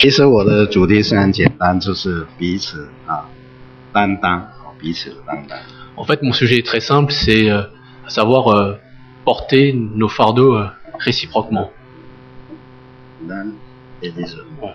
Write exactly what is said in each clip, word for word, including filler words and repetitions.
其实我的主题是很简单，就是彼此啊担当，彼此担当。 En fait, mon sujet est très simple, c'est euh, à savoir euh, porter nos fardeaux euh, réciproquement. L'un et les autres. Ouais.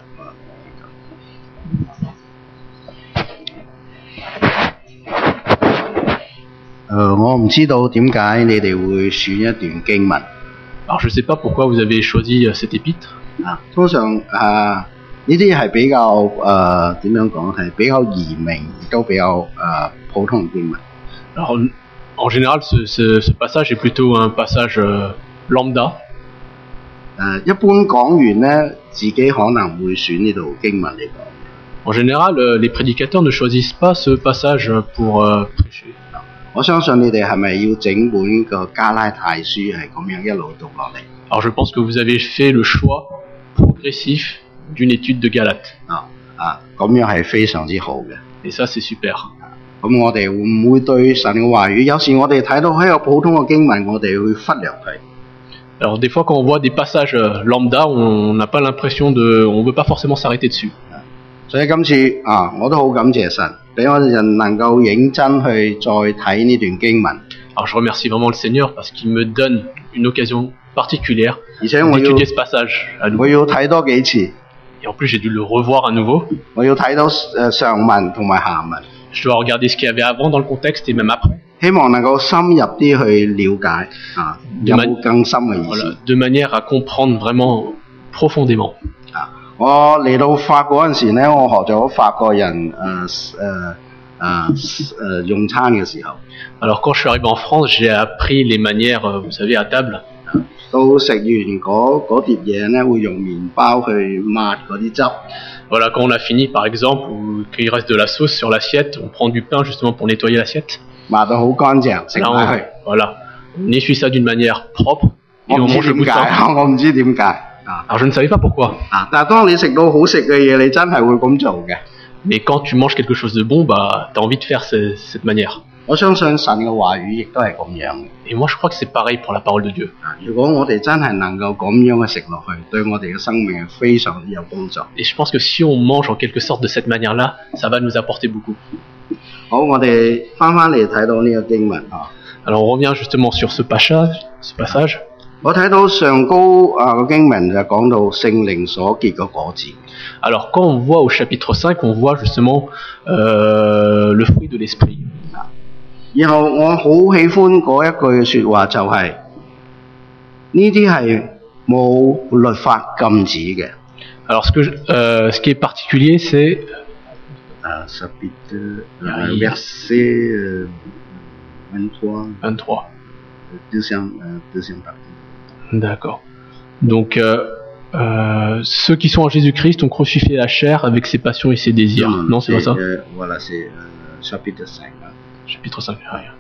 Euh, 我唔知道點解你哋會選一段經文。 Alors, je ne sais pas pourquoi vous avez choisi euh, cet épître. 啊，通常啊呢啲係比較誒點樣講係比較易明，亦都比較誒、呃、普通嘅經文。 Alors, en général, ce, ce, ce passage est plutôt un passage euh, lambda. 誒、一般講完咧，自己可能會選呢度經文嚟講。 En général, euh, les prédicateurs ne choisissent pas ce passage pour euh, prêcher. 我相信你哋係咪要整本個加拉太書係咁樣一路讀落嚟？ Alors, je pense que vous avez fait le choix progressif d'une étude de Galates. 啊啊，咁樣係非常之好嘅。 Et ça, c'est super. 咁我哋會唔會對神嘅話語，有時我哋睇到喺個普通嘅經文，我哋會忽略佢。 Alors, des fois, quand on voit des passages euh, lambda, on n'a pas l'impression de... On ne veut pas forcément s'arrêter dessus. 所以今次啊，我都好感謝神，俾我哋人能夠認真去再睇呢段經文。 Alors, je remercie vraiment le Seigneur parce qu'il me donne une occasion particulière 而且我要 d'étudier ce passage à 我 nouveau. 要睇多幾次， Et en plus, j'ai dû le revoir à nouveau. 我要睇到誒上文同埋下文， Je dois regarder ce qu'il y avait avant dans le contexte et même après. 希望能夠深入啲去了解啊，有冇更深嘅意 Voilà, 思？ de manière à comprendre vraiment profondément. 啊，我嚟到法國嗰陣時咧，我學咗法國人誒誒誒誒用餐嘅時候。 Alors, quand je suis arrivé en France, j'ai appris les manières, euh, vous savez, à table. 到食完嗰嗰碟嘢咧，會用麵包去抹嗰啲汁。 Voilà, quand on a fini, par exemple, ou qu'il reste de la sauce sur l'assiette, on prend du pain justement pour nettoyer l'assiette. 抹到好乾淨，食 Là, 埋 on, 佢。 voilà, on essuie ça d'une manière propre et 我 on 唔知 mange le bout 點 de 解， pain. 我唔知點解啊 Alors, je ne savais pas pourquoi. 啊！但係當你食到好食嘅嘢，你真係會咁做嘅。 Mais quand tu manges quelque chose de bon, bah, t'as envie de faire ce- cette manière. 我相信神嘅話語亦都係咁樣嘅。 Et moi, je crois que c'est pareil pour la parole de Dieu. 啊！如果我哋真係能夠咁樣嘅食落去，對我哋嘅生命係非常之有幫助。 Et je pense que si on mange en quelque sorte de cette manière-là, ça va nous apporter beaucoup. 好，我哋翻翻嚟睇到呢個經文啊。 Alors, on revient justement sur ce passage. Ce passage. 我睇到上高啊個經文就講到聖靈所結嘅果子。 Alors, quand on voit au chapitre cinq, on voit justement euh, le fruit de l'esprit. 然後我好喜歡嗰一句説話就係呢啲係冇律法禁止嘅。 Alors, ce, que je- euh, ce qui est particulier, c'est... Ah, chapitre Ah, euh, il- verset euh, vingt-trois, vingt-trois. deuxième, euh, deuxième partie. D'accord. Donc, euh, euh, ceux qui sont en Jésus-Christ ont crucifié la chair avec ses passions et ses désirs. Non, c'est pas ça. euh, Voilà, c'est euh, chapitre cinq. hein. Chapitre cinq. Ah, rien.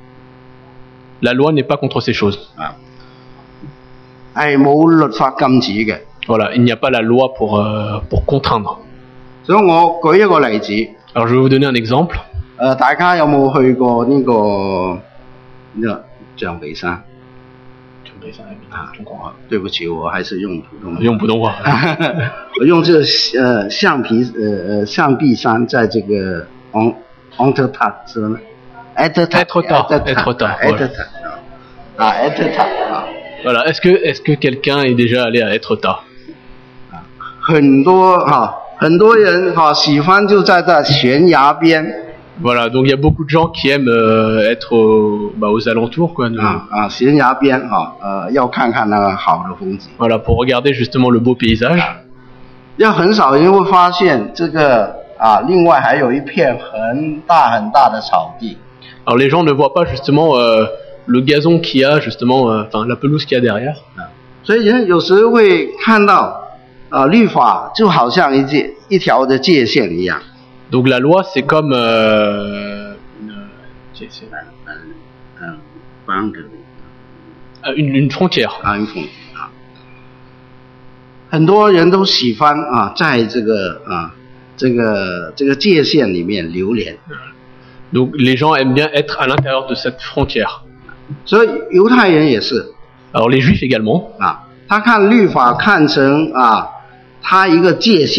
La loi n'est pas contre ces choses. 啊，係冇律法禁止嘅。 Voilà, il n'y a pas la loi pour, euh, pour contraindre. 所以我舉一個例子，誒、 Alors, je vais vous donner un exemple. 大家有冇去過呢、個呢、個象鼻山？啊，我對不起，我還是用普通話。 用普通話。 我用這個呃橡皮呃呃象鼻山，在這個 on on the top 是吧？Etretat Etretat, Etretat, Etretat 啊 Etretat 啊， Voilà, est-ce que, est-ce que quelqu'un est déjà allé à Etretat? 很多哈、很多人哈、喜歡就在這懸崖邊 Voilà, donc il y a beaucoup de gens qui aiment euh, être au- bah, aux alentours, quoi. de- 啊啊懸崖邊哈、呃要看看那個好的風景， Voilà, pour regarder justement le beau paysage. 要很少人會發現這個啊，另外還有一片很大很大的草地。 Alors les gens ne voient pas justement euh, le gazon qu'il y a, justement, euh, enfin la pelouse qu'il y a derrière. 所以人有時會看到啊律法就好像一界一條的界線一樣。 Donc la loi, c'est comme euh, une, c'est- c'est- 嗯，幫着 euh, une, une frontière. 安撫啊，很多人都喜歡啊，在這個啊這個這個界線裡面流連。 Donc les gens aiment bien être à l'intérieur de cette frontière. 所以猶太人也是 Alors les juifs également. 啊，他看律法看成啊，他一個界線。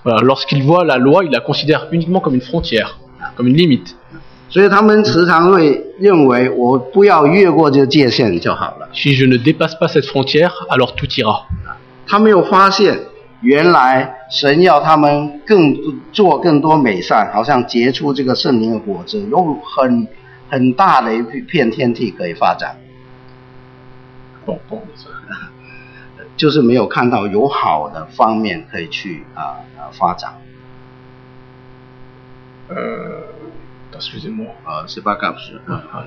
Voilà, lorsqu'ils voient la loi, ils la considèrent uniquement comme une frontière, comme une limite. 所以他们时常会认为我不要越过这个界限就好了。 Si je ne dépasse pas cette frontière, alors tout ira. 他没有发现，原来神要他们更做更多美善，好像结出这个圣灵的果子，有很很大的一片天地可以发展。 Bon, bon. 就是没有看到有好的方面可以去啊、呃、发展。 呃 Excusez-moi. 啊，十八杠十。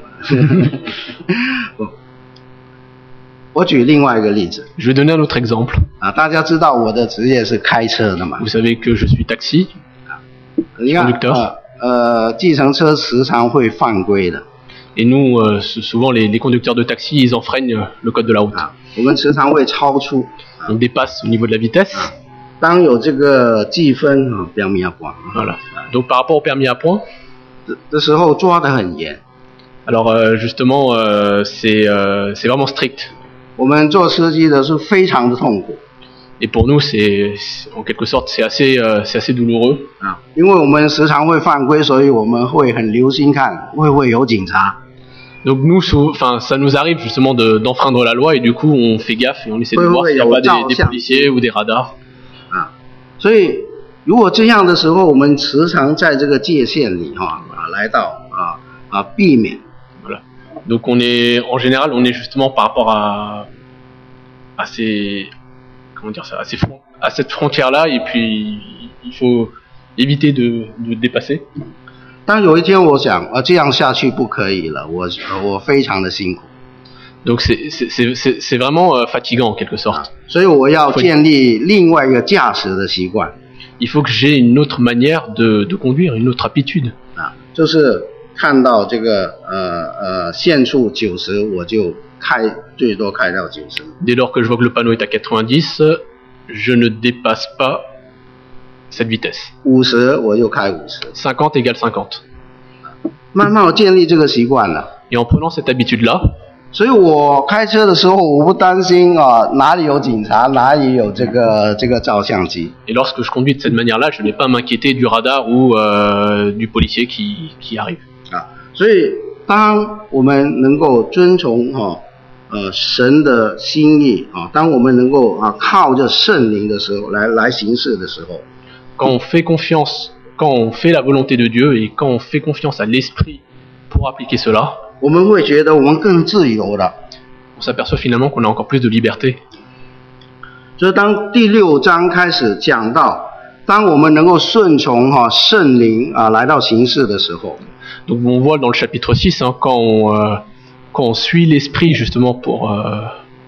我举另外一个例子。 Je vais donner un autre exemple. 啊，大家知道我的职业是开车的嘛？ Vous savez que je suis taxi. 你看，呃呃，计程车时常会犯规的。 Et nous, euh, souvent les, les conducteurs de taxi, ils enfreignent le code de la route. 啊，我们时常会超出。 On dépasse au niveau de la vitesse. 当有这个计分啊，permis à point。 Voilà. Donc par rapport au permis à point. 的时候抓得很严。 Alors euh, justement, euh, c'est euh, c'est vraiment strict. 我们做司机的是非常的痛苦。 Et pour nous, c'est en quelque sorte, c'est assez euh, c'est assez douloureux. 啊，因为我们时常会犯规，所以我们会很留心看会不会有警察。 Donc nous, enfin, ça nous arrive justement de, d'enfreindre la loi et du coup, on fait gaffe et on essaie de voir s'il n'y a pas des, des policiers ou des radars. 啊，所以如果这样的时候，我们时常在这个界限里哈啊来到啊啊避免。 Voilà. Donc on est, en général, on est justement par rapport à à ces comment dire ça, à, ces front, à cette frontière-là et puis il faut éviter de, de dépasser. 当有一天我想啊这样下去不可以了，我我非常的辛苦。 Donc c'est c'est c'est c'est vraiment euh, fatigant en quelque sorte. 所以我要建立另外一个驾驶的习惯。 Il faut que j'ai une autre manière de de conduire, une autre habitude. 啊，就是看到这个呃呃限速九十，我就开最多开到九十。 Dès lors que je vois que le panneau est à quatre-vingt-dix, je ne dépasse pas cette vitesse. 五十我就开五十。 cinquante égale cinquante. 慢慢我建立这个习惯了。 Et en prenant cette habitude-là. 所以我开车的时候，我不担心啊哪里有警察，哪里有这个这个照相机。 Et lorsque je conduis de cette manière-là, je n'ai pas à m'inquiéter du radar ou euh, du policier qui qui arrive. 啊，所以当我们能够遵从哈呃神的心意啊，当我们能够啊靠着圣灵的时候来来行事的时候， quand on fait confiance, quand on fait la volonté de Dieu et quand on fait confiance à l'esprit pour appliquer cela. 我们会觉得我们更自由了。 On s'aperçoit finalement qu'on a encore plus de liberté. 所以当第六章开始讲到，当我们能够顺从哈圣灵啊来到行事的时候， Donc on voit dans le chapitre six, hein, quand on euh, quand on suit l'esprit justement pour euh,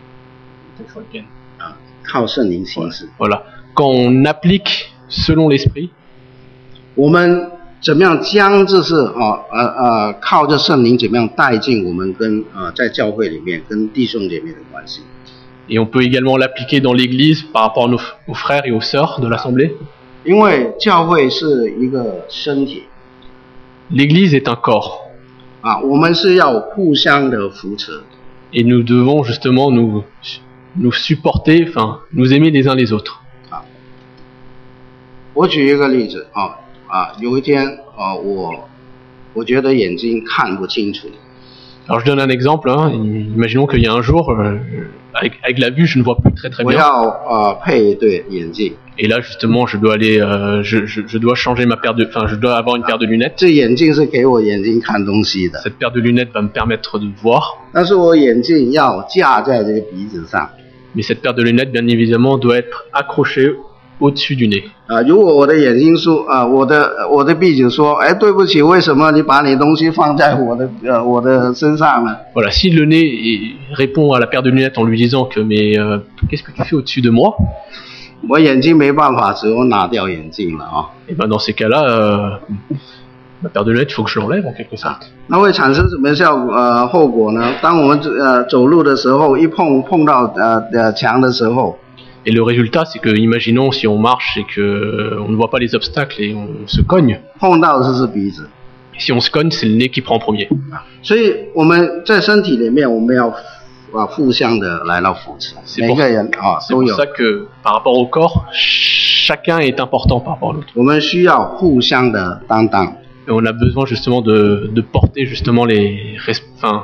啊靠圣灵行事。 Voilà. Quand on applique selon l'esprit. 我们怎么样将这是啊呃呃靠着圣灵怎么样带进我们跟啊、呃、在教会里面跟弟兄姐妹的关系。 Et on peut également l'appliquer dans l'église par rapport à nos, aux frères et aux sœurs de l'assemblée. 因为教会是一个身体。 L'église est un corps. 啊，我们是要互相的扶持。 Et nous devons justement nous nous supporter, enfin nous aimer les uns les autres. 啊，我举一个例子啊。啊，有一天啊，我我觉得眼睛看不清楚。 Alors je donne un exemple. Hein. Imaginons qu'il y a un jour, euh, avec, avec la vue, je ne vois plus très très bien. 我要呃配一对眼镜。 Et là justement, je dois aller, euh, je, je, je dois changer ma paire de, enfin je dois avoir une paire de lunettes. 这眼镜是给我眼睛看东西的。 Cette paire de lunettes va me permettre de voir. 但是我眼镜要架在这个鼻子上。 Mais cette paire de lunettes, bien évidemment, doit être accrochée au-dessus du nez. 啊，如果我的眼睛说啊，我的我的鼻子说，哎，对不起，为什么你把你东西放在我的呃我的身上呢？ Voilà, si le nez répond à la paire de lunettes en lui disant que mais euh, qu'est-ce que tu fais au-dessus de moi? 我眼睛没办法，只有拿掉眼镜了啊。 Et ben dans ces cas-là, euh, ma paire de lunettes, il faut que je l'enlève en quelque sorte. 那会产生什么效果呃后果呢？当我们呃走路的时候，一碰碰到呃呃墙的时候。 Et le résultat, c'est que, imaginons, si on marche et que on ne voit pas les obstacles et on se cogne. 碰到的是鼻子。 Si on se cogne, c'est le nez qui prend en premier. 所以我们在身体里面，我们要啊互相的来到扶持， C'est 每 pour, 个人啊 c'est 都 pour 有。 ça que par rapport au corps, chacun est important par rapport à l'autre. 我们需要互相的担当。 Et on a besoin justement de, de porter justement les, enfin,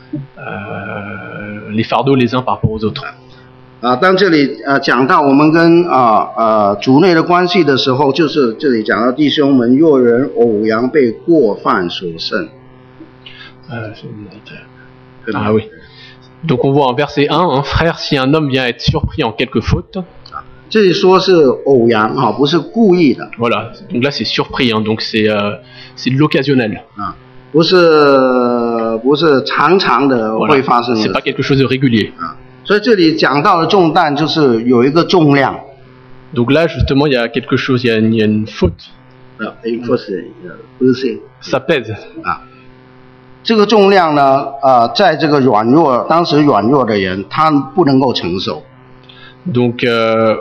euh, les fardeaux les uns par rapport aux autres. 啊，当这里呃讲到我们跟啊呃主内的关系的时候，就是这里讲到弟兄们，若人偶然被过犯所胜。 Euh, ah oui. Donc on voit en verset un, hein, frère, si un homme vient être surpris en quelque faute. 这里说是偶然哈，不是故意的。 Voilà. Donc là c'est surpris, hein, donc c'est euh, c'est de l'occasionnel. 啊，不是不是常常的会发生的。 C'est pas quelque chose de régulier. 啊。 所以这里讲到的重担就是有一个重量。 Donc là justement il y a quelque chose, il y a, il y a une faute. 啊，一个是不是 Ça pèse. 啊，这个重量呢，呃，在这个软弱，当时软弱的人，他不能够承受。 Donc euh,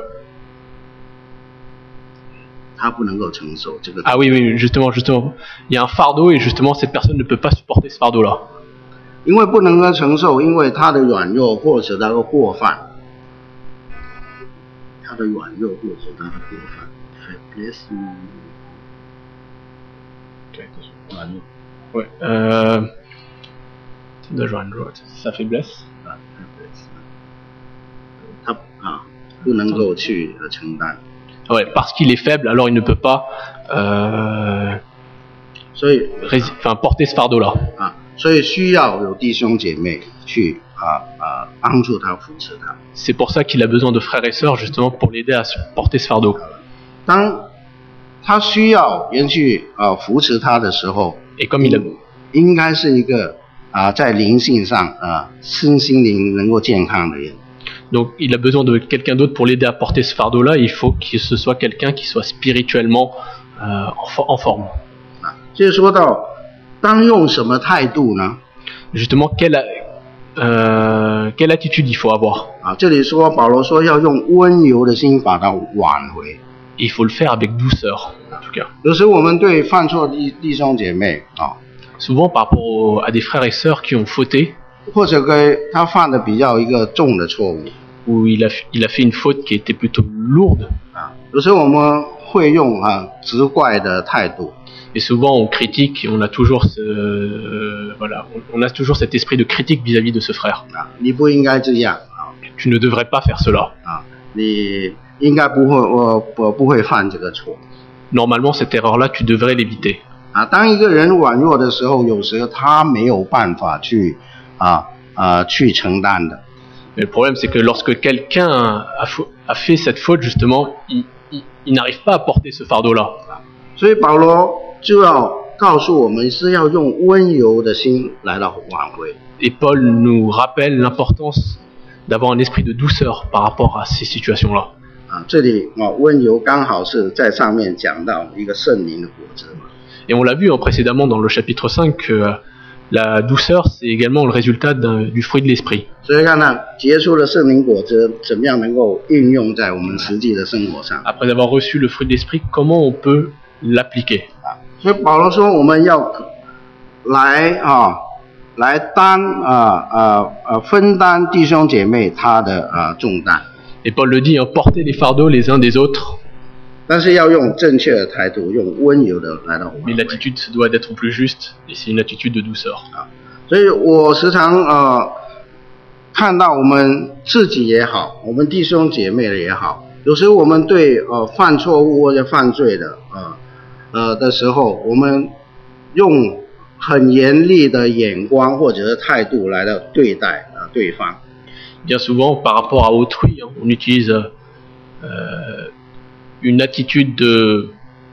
他不能够承受这个。 ah oui oui justement justement il y a un fardeau et justement cette personne ne peut pas supporter ce fardeau là. 因为不能够承受，因为他的软弱或者他的过犯，他的软弱或者他的过犯 ，faiblesse， 对，软弱，对，呃，的软弱，sa faiblesse， 啊 ，faiblesse， 他啊不能够去呃承担。 Ouais, parce qu'il est faible, alors il ne peut pas euh, 所以 enfin, porter ce fardeau là. 啊，所以需要有弟兄姐妹去啊啊帮助他扶持他。 C'est pour ça qu'il a besoin de frères et sœurs justement pour l'aider à porter ce fardeau. 当他需要人去啊扶持他的时候， Et comme il a 应该是一个啊在灵性上啊身心灵能够健康的人。 Donc il a besoin de quelqu'un d'autre pour l'aider à porter ce fardeau là. Il faut que ce soit quelqu'un qui soit spirituellement euh, en, for- en forme. 啊，就是说到当用什么态度呢？ Justement, quelle, euh, quelle attitude il faut avoir? 啊，这里说保罗说要用温柔的心把它挽回。 Il faut le faire avec douceur, en tout cas. 有时我们对犯错的弟弟兄姐妹啊， Souvent par rapport au- à des frères et sœurs qui ont fauté, 或者跟他犯的比较一个重的错误 où il a, il a fait une faute qui était plutôt lourde, 啊，有时我们会用啊责怪的态度 et souvent on critique, et on a toujours ce, euh, voilà, on, on a toujours cet esprit de critique vis-à-vis de ce frère. 啊，你不应该这样啊 Tu ne devrais pas faire cela. 啊，你应该不会我不不会犯这个错 Normalement, cette erreur-là, tu devrais l'éviter. 啊。当一个人软弱的时候，有时候他没有办法去啊啊去承担的。 Mais le problème, c'est que lorsque quelqu'un a, fa- a fait cette faute, justement, il, il, il n'arrive pas à porter ce fardeau-là. 所以保罗就要告诉我们，是要用温柔的心来到挽回。 Et Paul nous rappelle l'importance d'avoir un esprit de douceur par rapport à ces situations-là. 啊，这里啊，温柔刚好是在上面讲到一个圣灵的果子嘛。 Et on l'a vu hein, précédemment dans le chapitre cinq que euh, la douceur, c'est également le résultat d'un- du fruit de l'esprit. 所以看到结出了圣灵果子，怎么样能够运用在我们实际的生活上？ Après avoir reçu le fruit de l'esprit, comment on peut l'appliquer? 啊，所以保罗说我们要来啊，来担啊啊啊分担弟兄姐妹他的啊重担， Et Paul le dit, hein, porter les fardeaux les uns des autres, 但是要用正确的态度，用温柔的来到挽 mais 回。 l'attitude se doit d'être plus juste, et c'est une attitude de douceur. 所以我时常呃看到我们自己也好，我们弟兄姐妹的也好，有时候我们对呃犯错误或者犯罪的呃呃的时候，我们用很严厉的眼光或者是态度来到对待啊、呃、对方。 Bien souvent, par rapport à autrui, hein, on utilise euh, une attitude de,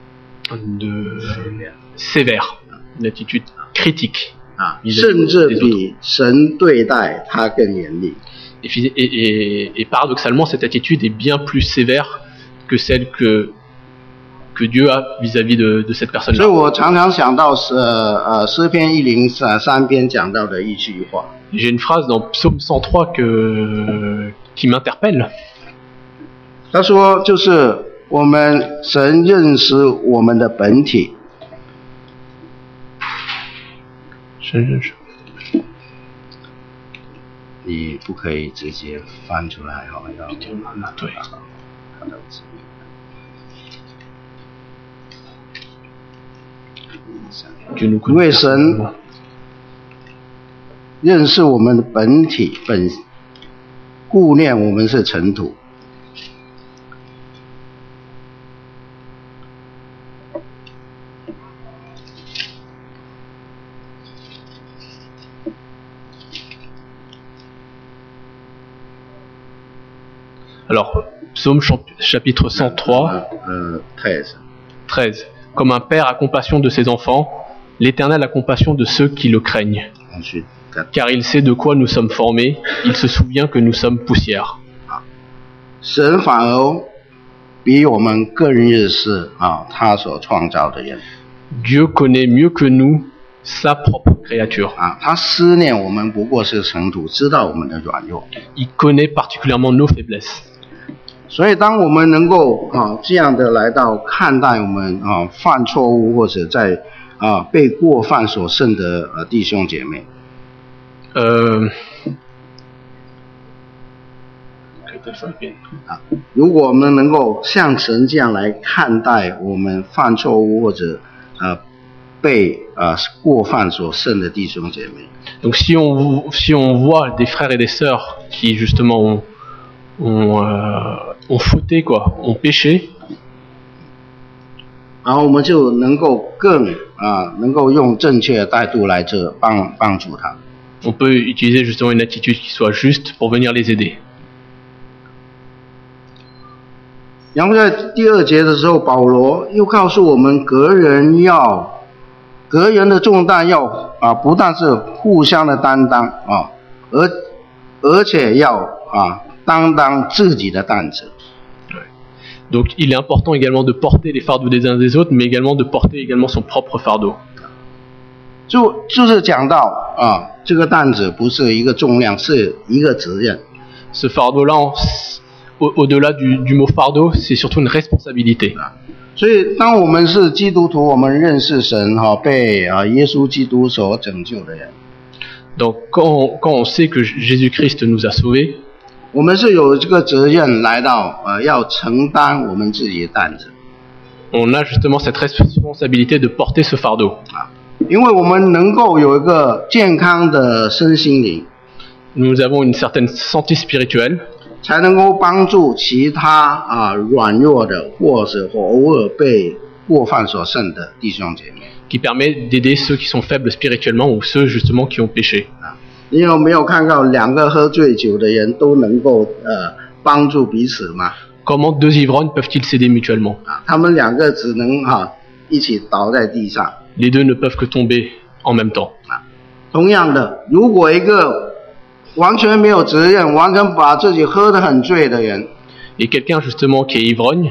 de sévère, une attitude critique. 啊，甚至比神对待他更严厉。 Et, phys- et, et, et paradoxalement, cette attitude est bien plus sévère que celle que, que Dieu a vis-à-vis de, de cette 所以 personne-là. 我常常想到是呃呃诗篇一零三篇讲到的一句话， J'ai une phrase dans Psaume cent trois que, qui m'interpelle. 他说就是我们神认识我们的本体。 Je- je- je- 你不可以直接翻出来，好，要对。 看到字面。因为神认识我们的本体本，顾念我们是尘土。 Alors, Psaume chapitre cent trois, euh, treize. treize. Comme un père a compassion de ses enfants, l'Éternel a compassion de ceux qui le craignent. Ensuite, car il sait de quoi nous sommes formés, il se souvient que nous sommes poussière. 神反而比我们更认识啊，他所创造的人。 Dieu connaît mieux que nous sa propre créature. 啊，他思念我们不过是尘土，知道我们的软弱。 Il connaît particulièrement nos faiblesses. 所以，当我们能够啊这样的来到看待我们啊犯错误或者在啊被过犯所胜的呃弟兄姐妹， 呃， 啊，如果我们能够像神这样来看待我们犯错误或者呃被呃过犯所胜的弟兄姐妹， donc si on si on voit des frères et des sœurs qui justement ont ont, euh, ont fauté quoi, ont péché, 然后我们就能够更啊能够用正确的态度来这帮帮助他。 on peut utiliser justement une attitude qui soit juste pour venir les aider. 然后在第二节的时候，保罗又告诉我们，隔人要隔人的重担要啊，不但是互相的担当啊，而而且要啊担当自己的担子。 Donc il est important également de porter les fardeaux des uns des autres, mais également de porter également son propre fardeau. 就就是讲到啊，这个担子不是一个重量，是一个责任。 Ce fardeau-là, au, au-delà du, du mot fardeau, c'est surtout une responsabilité. 所以，当我们是基督徒，我们认识神哈，被啊耶稣基督所拯救的人。 Donc quand on, quand on sait que Jésus-Christ nous a sauvés, 我们是有这个责任来到呃要承担我们自己的担子。 on a justement cette responsabilité de porter ce fardeau. 啊，因为我们能够有一个健康的身心灵， Nous avons une certaine santé spirituelle, 才能够帮助其他啊软弱的，或者或偶尔被过犯所胜的弟兄姐妹。 qui permet d'aider ceux qui sont faibles spirituellement ou ceux justement qui ont péché. 啊，你有没有看到两个喝醉酒的人都能够呃帮助彼此吗？ Comment deux ivrognes peuvent-ils s'aider mutuellement? 啊，他们两个只能哈、啊、一起倒在地上。 Les deux ne peuvent que tomber en même temps. 啊，同样的，如果一个完全没有责任，完全把自己喝得很醉的人， Et quelqu'un justement qui est ivrogne,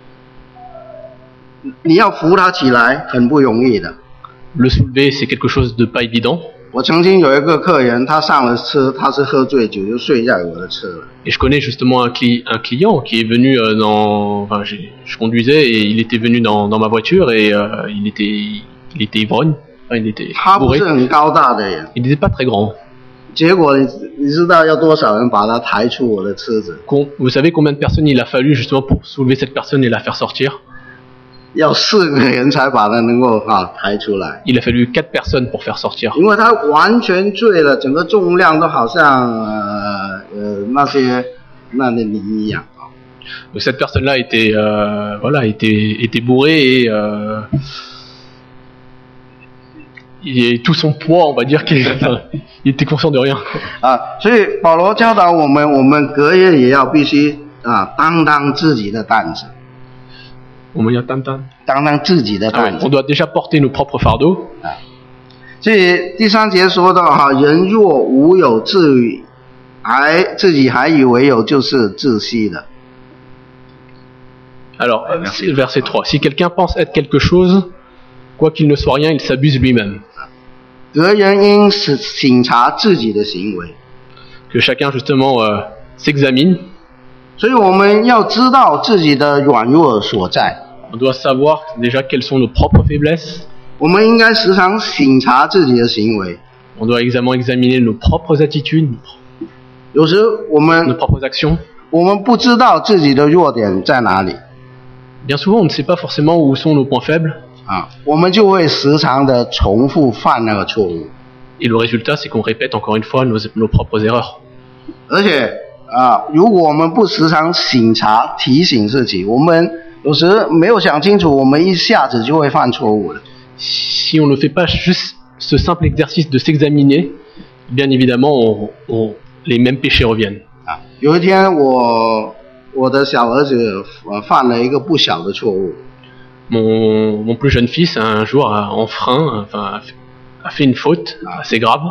你要扶他起来很不容易的。 le soulever c'est quelque chose de pas évident. 我曾经有一个客人，他上了车，他是喝醉酒就睡在我的车了。 Et je connais justement un, cli- un client qui est venu euh, dans... Enfin, j'ai- je conduisais et il était venu dans, dans ma voiture et euh, il était il était ivrogne, enfin, il était 他不 bourré. 是很高大的人， Il n'était pas très grand. 结果你你知道要多少人把他抬出我的车子？ Com- Vous savez combien de personnes il a fallu justement pour soulever cette personne et la faire sortir? 要四个人才把他能够啊抬出来， Il a fallu quatre personnes pour faire sortir. 因为他完全醉了，整个重量都好像呃呃那些那的泥一样啊。 Donc cette personne-là était euh, voilà était était bourrée et euh, et tout son poids, on va dire qu'il enfin, il était conscient de rien. 啊，所以保罗教导我们，我们隔夜也要必须啊担当自己的担子， On va dire tan tan. 担当自己的 Ah ouais, 担子 on。doit déjà porter nos propres fardeaux. 啊，所以第三节说到哈，人若无有自以还自己还以为有，就是自欺的。 Alors, Ouais, merci. c'est verset trois. Si quelqu'un pense être quelque chose, quoi qu'il ne soit rien, il s'abuse lui-même. 隔人应是省察自己的行为， Que chacun justement euh, s'examine. 所以我们要知道自己的软弱所在。 On doit savoir déjà quelles sont nos propres faiblesses. 我们应该时常省察自己的行为， On doit également examiner nos propres attitudes. 有时我 nos 们 propres actions. 我们不知道自己的弱点在哪里 Bien souvent, on ne sait pas forcément où sont nos points faibles. 啊，我们就会时常的重复犯那个错误， Et le résultat, c'est qu'on répète encore une fois nos, nos propres erreurs. 而且啊，如果我们不时常醒察提醒自己，我们有时没有想清楚，我们一下子就会犯错误了。 Si on ne fait pas juste ce simple exercice de s'examiner, bien évidemment, on, on, les mêmes péchés reviennent. 啊，有一天我我的小儿子呃犯了一个不小的错误， Mon, mon plus jeune fils, un jour, a enfreint, enfin, a fait- a fait une faute assez grave.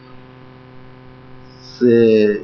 是，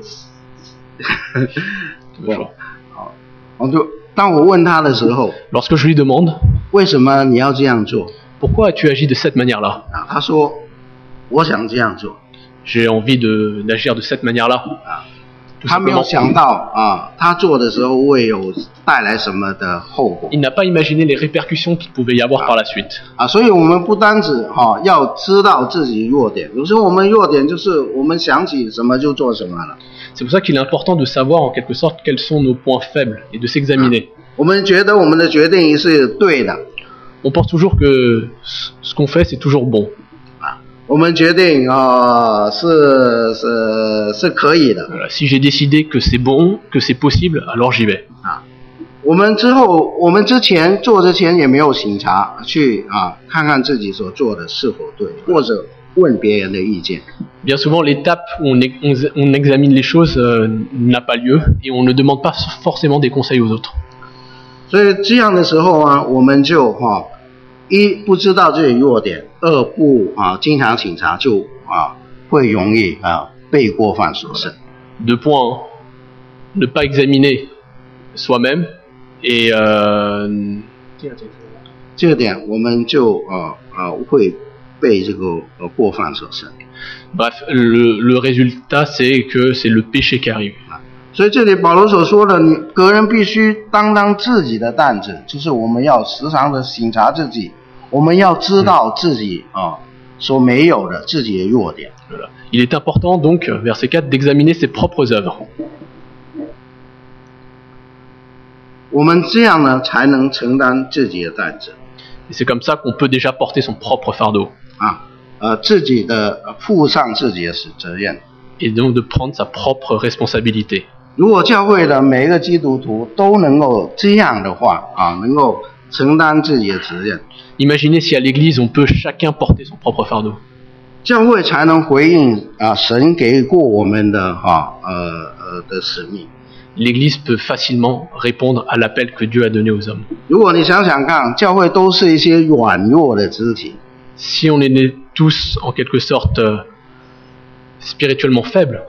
Bonjour. 我就当我问他的时候， Lorsque je lui demande, 为什么你要这样做？ pourquoi as-tu agi de cette manière-là? 啊，他说我想这样做。 J'ai envie de, d'agir de cette manière-là. Tout 他没有 simplement. 想到啊，他做的时候会有带来什么的后果 Il n'a pas imaginé les répercussions qu'il pouvait y avoir par la suite. 啊，所以我们不单止哈、要知道自己弱点，有时候我们弱点就是我们想起什么就做什么了。 C'est pour ça qu'il est important de savoir en quelque sorte quels sont nos points faibles et de s'examiner. 我们觉得我们的决定是对的 On pense toujours que ce qu'on fait, c'est toujours bon. 啊，我们决定啊、是是是可以的 Voilà, si j'ai décidé que c'est bon, que c'est possible, alors j'y vais. 啊。我们之后，我们之前做之前也没有醒察，去啊看看自己所做的是否对，或者问别人的意见。 Bien souvent, l'étape où on, on, on examine les choses euh, n'a pas lieu et on ne demande pas forcément des conseils aux autres. 所以这样的时候啊，我们就哈、一不知道自己弱点，二不啊经常醒察，就啊会容易啊被过犯所胜。 Deux points, ne pas examiner soi-même et... Euh, 这个点我们就呃呃会被这个呃过犯所胜。 bref, le, le résultat, c'est que c'est le péché qui arrive. 所以这里保罗所说的，你个人必须担当自己的担子，就是我们要时常的省察自己，我们要知道自己啊、所没有的自己的弱点。 Voilà. Il est important donc, verset quatre, d'examiner ses propres œuvres. 我们这样呢，才能承担自己的担子 Et c'est comme ça qu'on peut déjà porter son propre fardeau. 啊，呃，自己的呃负上自己的责任。 Et donc de prendre sa propre responsabilité. 如果教会的每一个基督徒都能够这样的话啊，能够承担自己的责任， Imaginez si à l'église on peut chacun porter son propre fardeau. 教会才能回应啊神给过我们的哈呃呃的使命。 L'église peut facilement répondre à l'appel que Dieu a donné aux hommes. 如果你想想看，教会都是一些软弱的肢体， Si on est tous en quelque sorte euh, spirituellement faibles,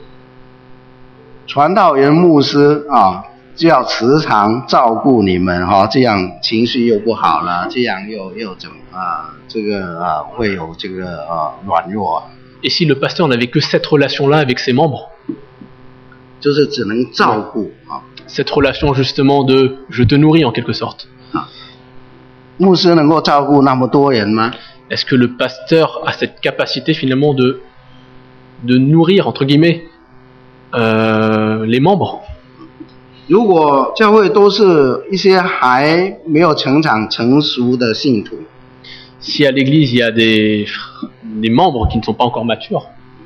传道人、牧师啊，就要时常照顾你们哈、这样情绪又不好了，这样又又怎么啊，这个啊会有这个啊软弱啊， et si le pasteur n'avait que cette relation-là avec ses membres, 就是只能照顾啊。 cette relation justement de je te nourris en quelque sorte, 牧师能够照顾那么多人吗？ est-ce que le pasteur a cette capacité finalement de, de nourrir entre guillemets euh, les membres? 如果教会都是一些还没有成长成熟的信徒， Si à l'église il y a des, des membres qui ne sont pas encore matures,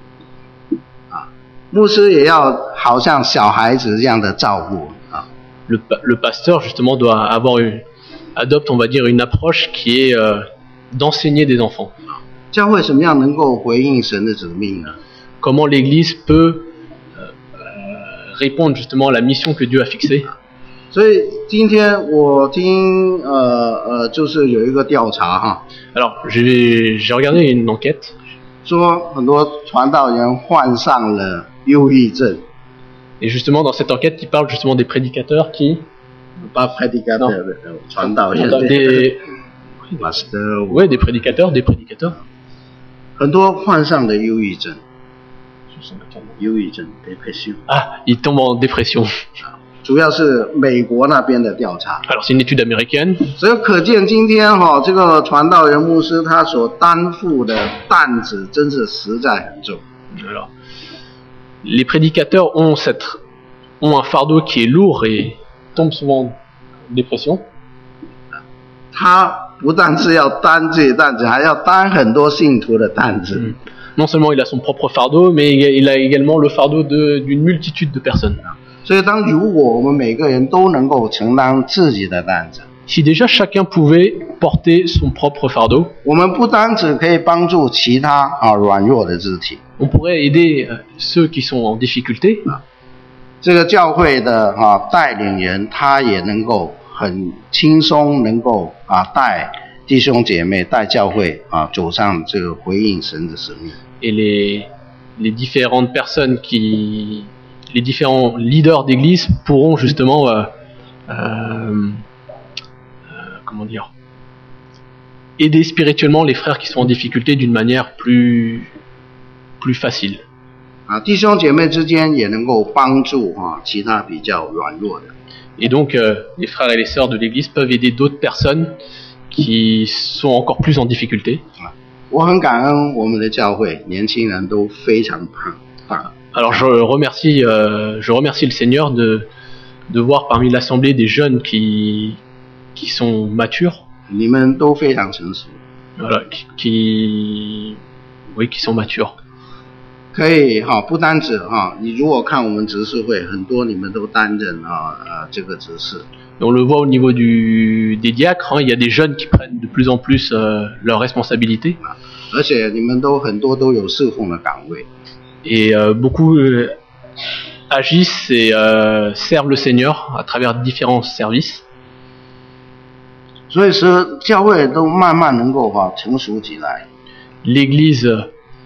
牧师也要好像小孩子这样的照顾啊。 le, pa- le pasteur justement doit avoir une, adopte on va dire une approche qui est euh, d'enseigner des enfants. 教会怎么样能够回应神的指命呢？ Comment l'église peut euh, euh, répondre justement à la mission que Dieu a fixée. 所以今天我听呃呃，就是有一个调查哈， Alors j'ai j'ai regardé une enquête 说很多传道人患上了忧郁症， et justement dans cette enquête il parle justement des prédicateurs qui 把 predicator 的传道人 des pastor， ouais des prédicateurs des prédicateurs 很多患上了忧郁症，忧郁症 depression， ah ils tombent en dépression. 主要是美国那边的调查。 Alors c'est une étude américaine. 所以可见今天哈、这个传道人牧师他所担负的担子真是实在很重。 Alors les prédicateurs ont, cette, ont un fardeau qui est lourd et tombent souvent en dépression. 他不但是要担自己的担子，还要担很多信徒的担子。 Mm. Non seulement il a son propre fardeau, mais il a également le fardeau de, d'une multitude de personnes. 所以当如果我们每个人都能够承担自己的担子， Si déjà chacun pouvait porter son propre fardeau, 我们不单只可以帮助其他啊软弱的肢体， on pourrait aider euh, ceux qui sont en difficulté. 这个教会的啊带领人，他也能够很轻松能够啊带弟兄姐妹带教会啊走上这个回应神的使命。 Et les, les différentes personnes qui, les différents leaders d'église pourront justement, euh, euh, euh, comment dire, aider spirituellement les frères qui sont en difficulté d'une manière plus, plus facile. 啊，弟兄姐妹之间也能够帮助啊其他比较软弱的。 Et donc, euh, les frères et les sœurs de l'église peuvent aider d'autres personnes qui sont encore plus en difficulté. 我很感恩我们的教会年轻人都非常棒棒。 Alors, je remercie, euh, je remercie le Seigneur de, de voir parmi l'assemblée des jeunes qui, qui sont matures. 你们都非常成熟， Voilà, qui, qui, oui, qui sont matures. 可以哈，不单指哈，你如果看我们执事会，很多你们都担任啊呃这个执事。 Et on le voit au niveau du, des diacres, hein, il y a des jeunes qui prennent de plus en plus euh, leurs responsabilités. 而且你们都很多都有侍奉的岗位， Et euh, beaucoup euh, agissent et euh, servent le Seigneur à travers différents services. 所以说教会都慢慢能够哈成熟起来。 L'Église euh,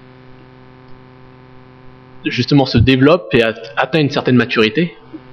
justement se développe et a- atteint une certaine maturité.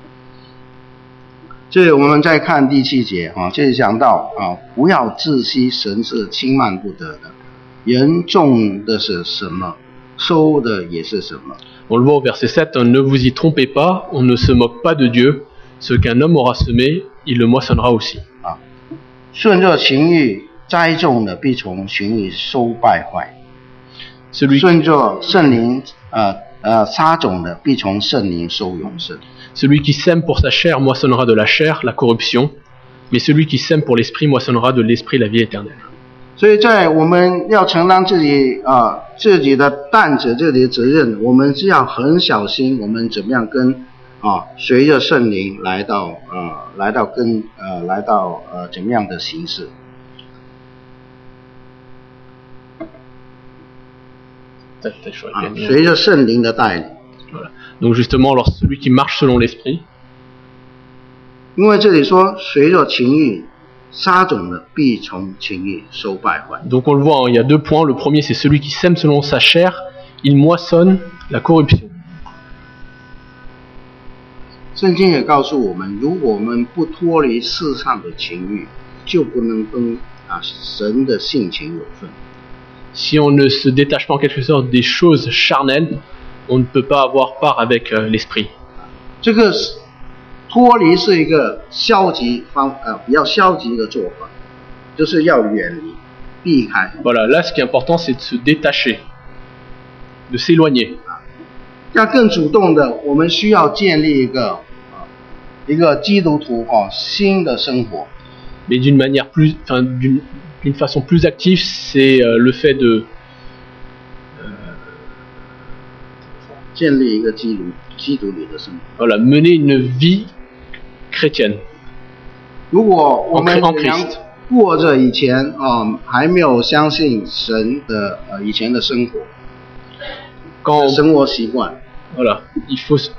这里我们再看第七节啊，这里讲到啊，不要自欺，神是轻慢不得的，人种的是什么，收的也是什么。 On le voit au verset sept, ne vous y trompez pas, on ne se moque pas de Dieu, ce qu'un homme aura semé, il le moissonnera aussi. 啊，顺着情欲栽种的，必从情欲收败坏； Celui, 顺着圣灵呃呃撒种的，必从圣灵收永生。 celui qui sème pour sa chair moissonnera de la chair la corruption, mais celui qui sème pour l'esprit moissonnera de l'esprit la vie éternelle. 所以在我们要承担自己啊、呃、自己的担子、自己的责任，我们是要很小心，我们怎么样跟啊随着圣灵来到呃来到跟呃来到呃怎么样的形式。 啊，随着圣灵的带领。 Voilà. Donc justement, alors celui qui marche selon l'esprit, 因为这里说随着情欲撒种的，必从情欲收败坏。 donc on le voit, hein, il y a deux points. Le premier, c'est celui qui sème selon sa chair, il moissonne la corruption. 圣经也告诉我们，如果我们不脱离世上的情欲，就不能跟啊神的性情有份。 Si on ne se détache pas en quelque sorte des choses charnelles, on ne peut pas avoir part avec euh, l'esprit. 这个是脱离是一个消极方呃比较消极的做法，就是要远离、避开。 Voilà, là ce qui est important, c'est de se détacher, de s'éloigner. 要更主动的，我们需要建立一个啊一个基督徒啊新的生活。 Mais d'une manière plus, enfin, d'une, d'une façon plus active, c'est euh, le fait de 建立一个基督基督里的生活。 voilà, mener une vie chrétienne. 如果我们 en 仍然 Christ. 过着以前啊还没有相信神的呃以前的生活， Quand on- 生活习惯， voilà, il faut se-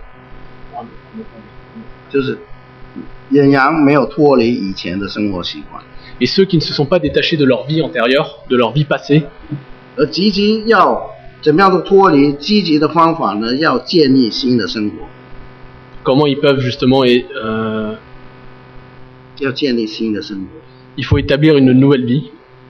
就是仍然没有脱离以前的生活习惯， et ceux qui ne se sont pas détachés de leur vie antérieure, de leur vie passée, 而积极要怎么样的脱离？积极的方法呢？要建立新的生活， comment ils peuvent justement et, euh, 要建立新的生活。 il faut établir une nouvelle vie.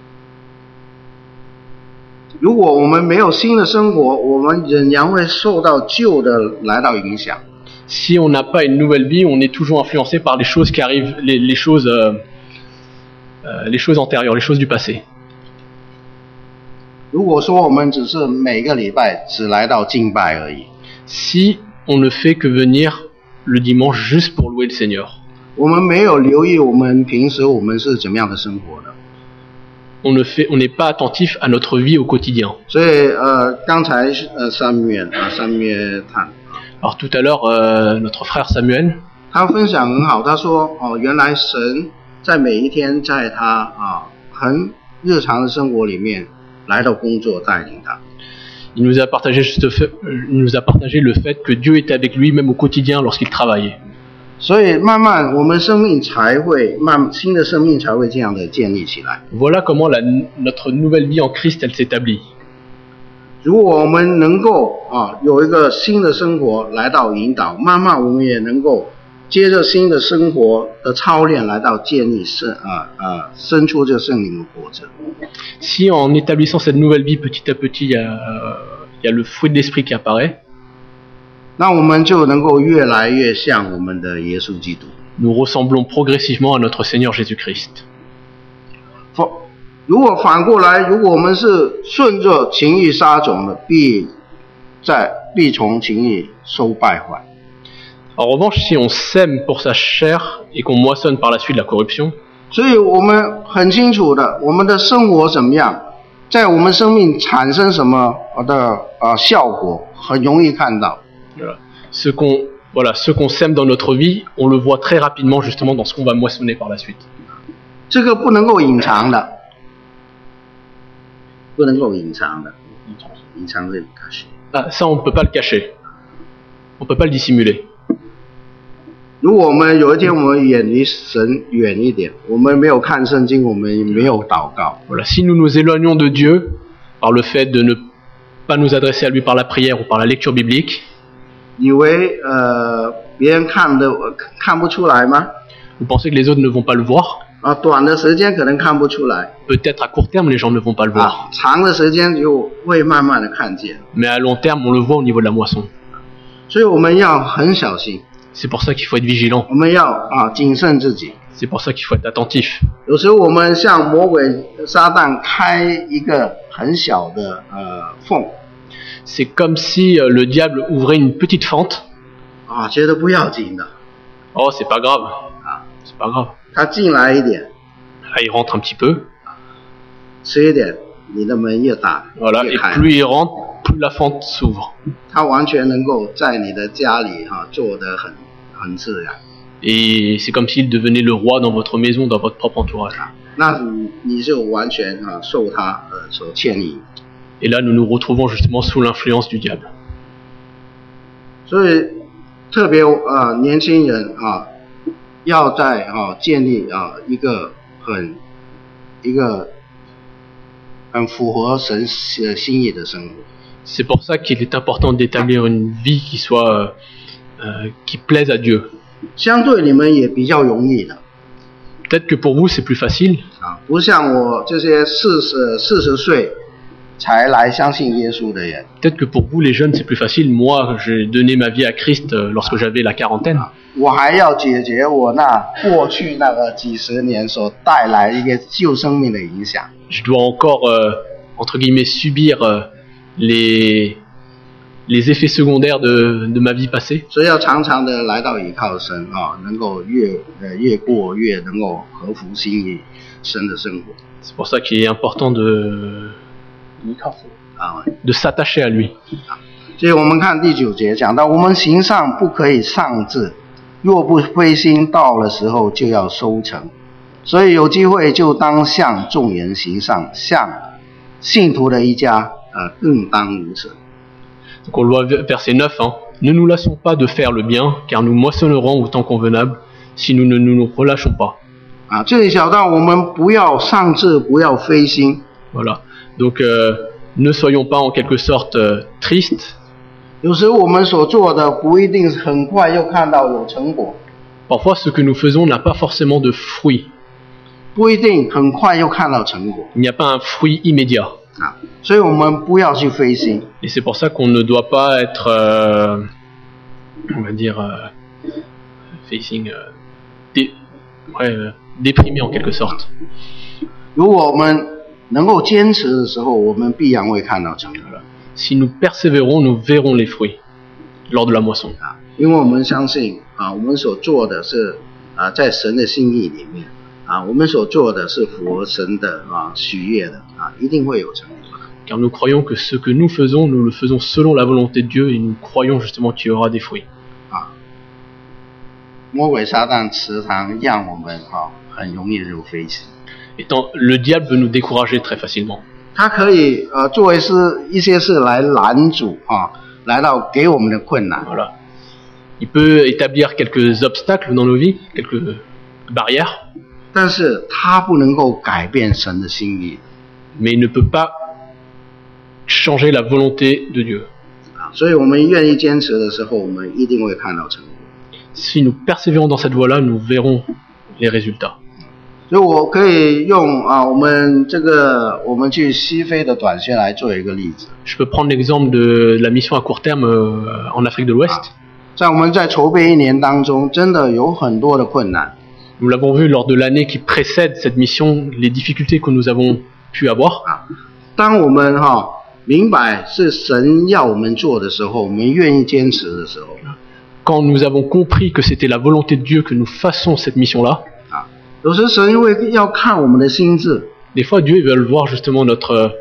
如果我们没有新的生活，我们仍然会受到旧的来到影响。 Si on n'a pas une nouvelle vie, on est toujours influencé par les choses qui arrivent, les, les choses, euh, euh, les choses antérieures, les choses du passé. 如果说我们只是每个礼拜只来到敬拜而已， si on ne fait que venir le dimanche juste pour louer le Seigneur. 我们没有留意我们平时我们是怎么样的生活的。 On ne fait, on n'est pas attentif à notre vie au quotidien. 所以呃，刚才呃Samuel啊Samuel谈， Alors tout à l'heure, euh, notre frère Samuel, 他分享很好，他说哦，原来神在每一天在他啊很日常的生活里面来到工作带领他。 il nous a partagé juste fait, il nous a partagé le fait que Dieu était avec lui même au quotidien lorsqu'il travaillait. 所以慢慢我们生命才会慢新的生命才会这样的建立起来。 Voilà comment la, notre nouvelle vie en Christ elle s'établit. 如果我们能够啊有一个新的生活来到引导，慢慢我们也能够接着新的生活的操练来到建立生啊啊生出这圣灵的果子。 Si en établissant cette nouvelle vie petit à petit, il y a, il y a le fruit de l'esprit qui apparaît, 那我们就能够越来越像我们的耶稣基督。 nous ressemblons progressivement à notre Seigneur Jésus-Christ. 如果反过来，如果我们是顺着情欲撒种的，必在必从情欲收败坏。 En revanche, si on sème pour sa chair et qu'on moissonne par la suite la corruption, 所以我们很清楚的，我们的生活怎么样，在我们生命产生什么的呃效果，很容易看到。 voilà. Ce qu'on voilà, ce qu'on sème dans notre vie, on le voit très rapidement justement dans ce qu'on va moissonner par la suite. 这个不能够隐藏的，不能够隐藏的，隐藏这个可惜。 Ah, ça on ne peut pas le cacher, on ne peut pas le dissimuler. 如果我们有一天我们远离神远一点，我们没有看圣经，我们没有祷告。 Voilà, si nous nous éloignons de Dieu par le fait de ne pas nous adresser à lui par la prière ou par la lecture biblique, 以为呃别人看的看不出来吗？ vous pensez que les autres ne vont pas le voir? 啊，短的时间可能看不出来， Peut-être à court terme les gens ne vont pas le 啊 voir, 长的时间就会慢慢的看见。 mais à long terme on le voit au niveau de la moisson. 所以我们要很小心， C'est pour ça qu'il faut être vigilant, 我们要啊谨慎自己。 c'est pour ça qu'il faut être attentif. 有时候我们向魔鬼撒旦开一个很小的呃缝， C'est comme si euh, le diable ouvrait une petite fente. 啊，觉得不要紧的， Oh, c'est pas grave, 啊， c'est pas grave. 他进来一点， Là, il rentre un petit peu, 迟一点，你的门越大， voilà, 越 et 开， plus il rentre, plus la fente s'ouvre. 他完全能够在你的家里哈、啊、做得很很自然。 Et c'est comme s'il devenait le roi dans votre maison, dans votre propre entourage. 那你你就完全啊受他呃所牵引。 Et là, nous nous retrouvons justement sous l'influence du diable. 所以特别呃年轻人啊，要在啊建立啊一个很一个很符合神呃心意的生活。 C'est pour ça qu'il est important d'établir une vie qui soit, euh, qui plaise à Dieu. 相对你们也比较容易的 Peut-être que pour vous c'est plus facile, 啊，不像我这些四十四十岁才来相信耶稣的人。 peut-être que pour vous les jeunes c'est plus facile. Moi, j'ai donné ma vie à Christ euh, lorsque j'avais la quarantaine. 我还要解决我那过去那个几十年所带来一个旧生命的影响。 Je dois encore, euh, entre guillemets, subir euh, les, les effets secondaires de, de ma vie passée. 所以要常常的来到倚靠神啊，能够越呃越过越能够合乎心意神的生活 C'est pour ça qu'il est important de, 啊。 de s'attacher à lui. 所以我们看第九节讲到，我们行善不可以丧志，若不灰心，到了时候就要收成。所以有机会就当向众人行善，向信徒的一家呃更当如此。 Donc on le voit verset neuf, hein. Ne nous lassons pas de faire le bien, car nous moissonnerons au temps convenable si nous ne nous relâchons pas. 啊，这里讲到我们不要丧志，不要灰心。 Voilà. Donc euh, ne soyons pas en quelque sorte euh, tristes. 有时候我们所做的不一定很快又看到有成果， Parfois ce que nous faisons n'a pas forcément de fruit. 不一定很快又看到成果 Il n'y a pas un fruit immédiat. 啊，所以我们不要去灰心。 Et c'est pour ça qu'on ne doit pas être, euh, on va dire, euh, facing, euh, dé, ouais, euh, déprimé en quelque sorte. 如果我们能够坚持的时候，我们必然会看到成果。 Si nous persévérons, nous verrons les fruits. lors de la moisson. 啊，因为我们相信啊，我们所做的是啊，在神的心意里面啊，我们所做的是符合神的啊喜悦的啊，一定会有成果的。 Car nous croyons que ce que nous faisons, nous le faisons selon la volonté de Dieu et nous croyons justement qu'il y aura des fruits. 啊，魔鬼撒旦时常让我们哈、啊、很容易就飞起。 Et tant, le diable veut nous décourager très facilement. 他可以呃作为是一些事来拦阻啊，来到给我们的困难。 Voilà. Il peut établir quelques obstacles dans nos vies, quelques barrières. 但是他不能够改变神的心意。 Mais il ne peut pas changer la volonté de Dieu. 啊，所以我们愿意坚持的时候，我们一定会看到成果。 Si nous persévérons dans cette voie-là, nous verrons les résultats. 所以我可以用啊，我们这个我们去西非的短宣来做一个例子。 Je peux prendre l'exemple de la mission à court terme euh, en Afrique de l'Ouest. 啊，在我们在筹备一年当中，真的有很多的困难。 Nous l'avons vu lors de l'année qui précède cette mission, les difficultés que nous avons pu avoir. 啊，当我们哈、啊、明白是神要我们做的时候，我们愿意坚持的时候。 Quand nous avons compris que c'était la volonté de Dieu que nous fassions cette mission-là, 啊，有时神会要看我们的心智。 des fois Dieu veut voir justement notre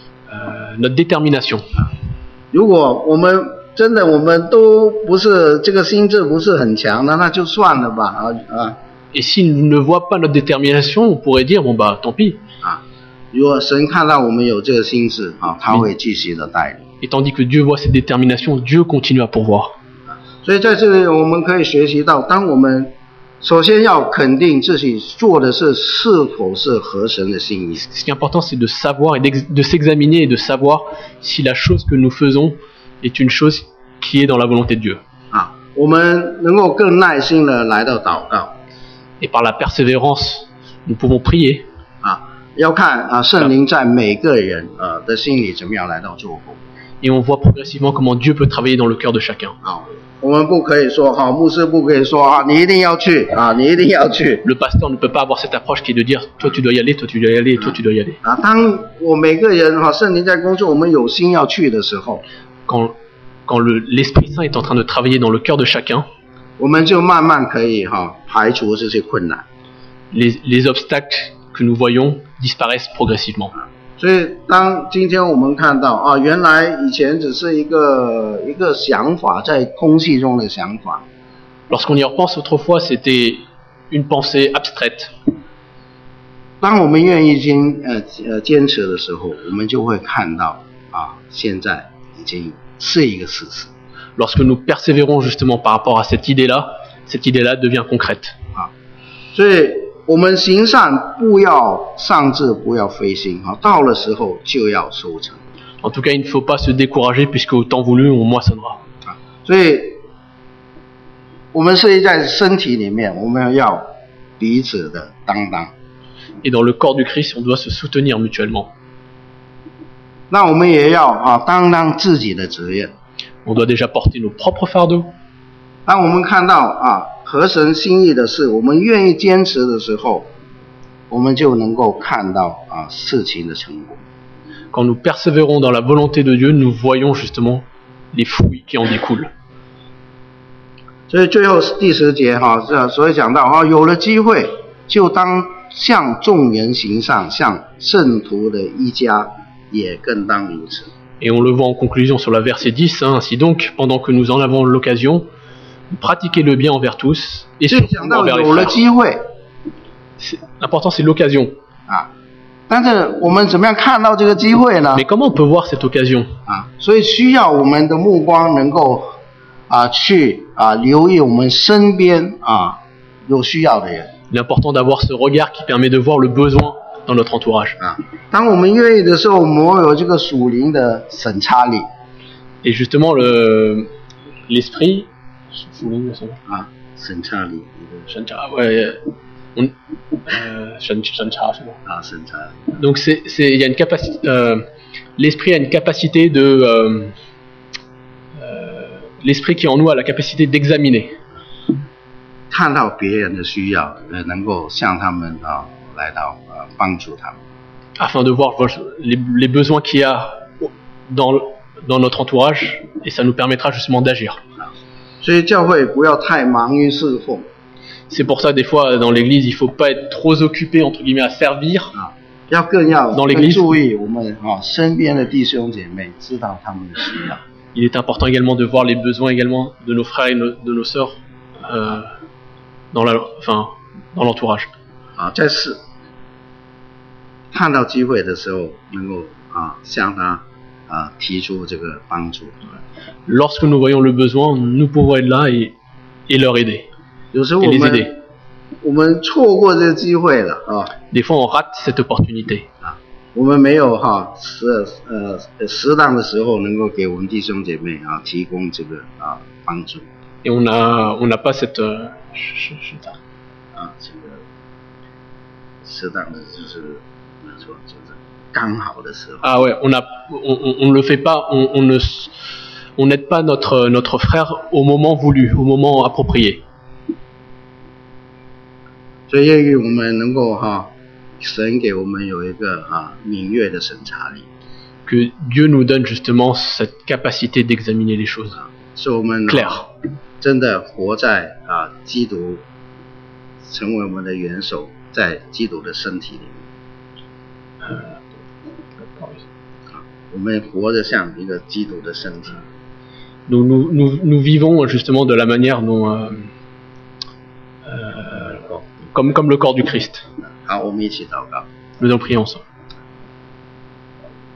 euh, notre détermination. 如果我们真的我们都不是这个心智不是很强的，那就算了吧啊啊。 Et s'il ne voit pas notre détermination, on pourrait dire bon bah tant pis. 啊，如果神看到我们有这个心智啊，他会继续的带领。 Et tandis que Dieu voit cette détermination, Dieu continue à pourvoir. 所以在这里我们可以学习到，当我们首先要肯定自己做的事是否是合神的心意。 Ce qui est important, c'est de savoir et de s'examiner et de savoir si la chose que nous faisons est une chose qui est dans la volonté de Dieu. 啊，我们能够更耐心的来到祷告。 Et par la persévérance, nous pouvons prier. 啊，要看啊圣灵在每个人呃的心里怎么样来到做工。 Et on voit progressivement comment Dieu peut travailler dans le cœur de chacun. 啊，我们不可以说哈，牧师不可以说啊，你一定要去啊，你一定要去。 Le pasteur ne peut pas avoir cette approche qui est de dire toi tu dois y aller, toi tu dois y aller, toi tu dois y aller. 啊，当我每个人哈圣灵在工作，我们有心要去的时候， Quand quand le l'Esprit Saint est en train de travailler dans le cœur de chacun, 我们就慢慢可以哈排除这些困难。 les les obstacles que nous voyons disparaissent progressivement. 所以当今天我们看到啊，原来以前只是一个一个想法，在空气中的想法。 Lorsqu'on y repense, autrefois c'était une pensée abstraite. 当我们愿意坚呃呃坚持的时候，我们就会看到啊，现在已经是一个事实。 Lorsque nous persévérons justement par rapport à cette idée-là, cette idée-là devient concrète. 啊，所以我们行善不要丧志，不要灰心啊，到了时候就要收成。 En tout cas, il ne faut pas se décourager puisque au temps voulu, on moissonnera. 啊，所以我们是在身体里面，我们要彼此的担当。 Et dans le corps du Christ, on doit se soutenir mutuellement. 那我们也要啊担当自己的责任。 On doit déjà porter nos propres fardeaux. 当我们看到啊合神心意的事，我们愿意坚持的时候，我们就能够看到啊事情的成果。 Quand nous persévérons dans la volonté de Dieu, nous voyons justement les fruits qui en découlent. 所以最后第十节哈，是所以讲到啊，有了机会就当向众人行善，向圣徒的一家也更当如此。 Et on le voit en conclusion sur la verset dix, hein, ainsi donc, pendant que nous en avons l'occasion, pratiquez le bien envers tous et 所以 surtout 讲到 envers les 有了 frères. 机会 C'est- L'important c'est l'occasion. 啊，但是我们怎么样看到这个机会呢？ Mais comment on peut voir cette occasion? 啊，所以需要我们的目光能够啊去啊留意我们身边啊有需要的人。 Il est important d'avoir ce regard qui permet de voir le besoin dans notre entourage. 啊，当我们愿意的时候，我们会有这个属灵的审查力 Et justement, le l'esprit... 啊，审查力， Ouais, on, euh, 审查, c'est bon. 啊，审查力。 Donc c'est, c'est, il y a une capacité, euh, l'esprit a une capacité de, euh, euh, l'esprit qui en nous a la capacité d'examiner. 看到别人的需要，呃，能够向他们啊来到呃帮助他们。 Afin de voir les, les besoins qu'il y a dans, dans notre entourage, et ça nous permettra justement d'agir. 啊， 所以教会不要太忙于侍奉。 C'est pour ça des fois dans l'église il faut pas être trop occupé entre guillemets à servir. 啊，要更要 Dans 更 l'église 注意我们啊身边的弟兄姐妹，知道他们的需要。 Il est important également de voir les besoins également de nos frères et no- de nos sœurs euh, dans la, enfin, dans l'entourage. 啊，在是看到机会的时候，能够啊向他啊提出这个帮助。 Lorsque nous voyons le besoin, nous pouvons être là et, et leur aider. 有时候 Et 我 les 们 aider. 我们错过这个机会了啊。 Des fois on rate cette opportunité. 我们没有哈适呃适当的时候能够给我们弟兄姐妹啊提供这个啊帮助 Et on a, on n'a pas cette... euh, je- je- je- 啊这个适当的就是没错就是刚好的时候 Ah ouais, on a, on, on, on ne le fait pas, on, on ne, s- on n'aide pas notre, notre frère au moment voulu, au moment approprié. 所以愿意我们能够哈神给我们有一个啊敏锐的审查力 Que Dieu nous donne justement cette capacité d'examiner les choses. 使我们 Claire. 真的活在啊基督成为我们的元首，在基督的身体里面。我们活得像一个基督的身体。 Nous, nous, nous, nous vivons justement de la manière dont... euh, euh, comme, comme le corps du Christ. 好，我们一起祷告。 Nous en prions ensemble.